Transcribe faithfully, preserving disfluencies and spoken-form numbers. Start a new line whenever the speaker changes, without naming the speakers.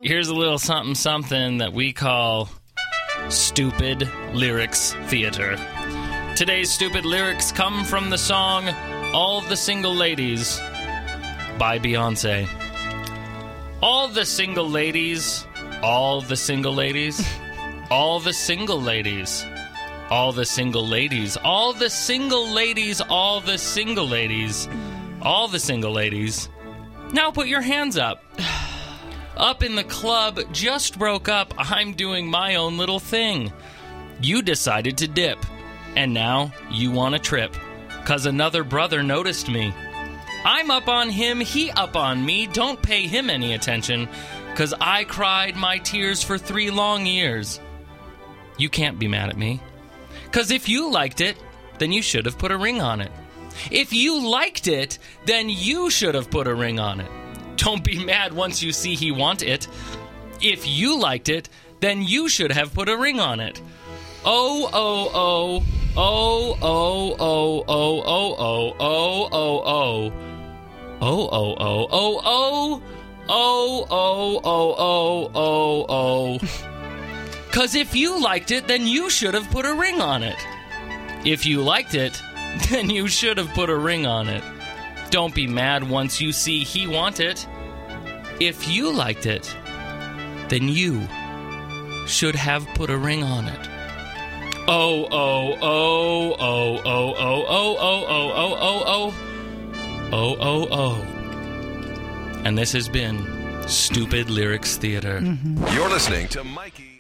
here's a little something something that we call Stupid Lyrics Theater. Today's stupid lyrics come from the song All the Single Ladies by Beyonce. All the single ladies, all the single ladies, all the single ladies, all the single ladies, all the single ladies, all the single ladies, all the single ladies. Now put your hands up. Up in the club, just broke up, I'm doing my own little thing. You decided to dip, and now you want a trip, 'cause another brother noticed me. I'm up on him, he up on me, don't pay him any attention, 'cause I cried my tears for three long years. You can't be mad at me, 'cause if you liked it, then you should have put a ring on it. If you liked it, then you should have put a ring on it. Don't be mad once you see he want it. If you liked it, then you should have put a ring on it. Oh, oh, oh, oh, oh, oh, oh, oh, oh, oh, oh, oh. Oh, oh, oh, oh, oh, oh, oh, oh, oh, oh, oh. 'Cause if you liked it, then you should have put a ring on it. If you liked it, then you should have put a ring on it. Don't be mad once you see he want it. If you liked it, then you should have put a ring on it. Oh, oh, oh, oh, oh, oh, oh, oh, oh, oh, oh, oh. Oh, oh, oh. And this has been Stupid Lyrics Theater.
Mm-hmm. You're listening to Mikey.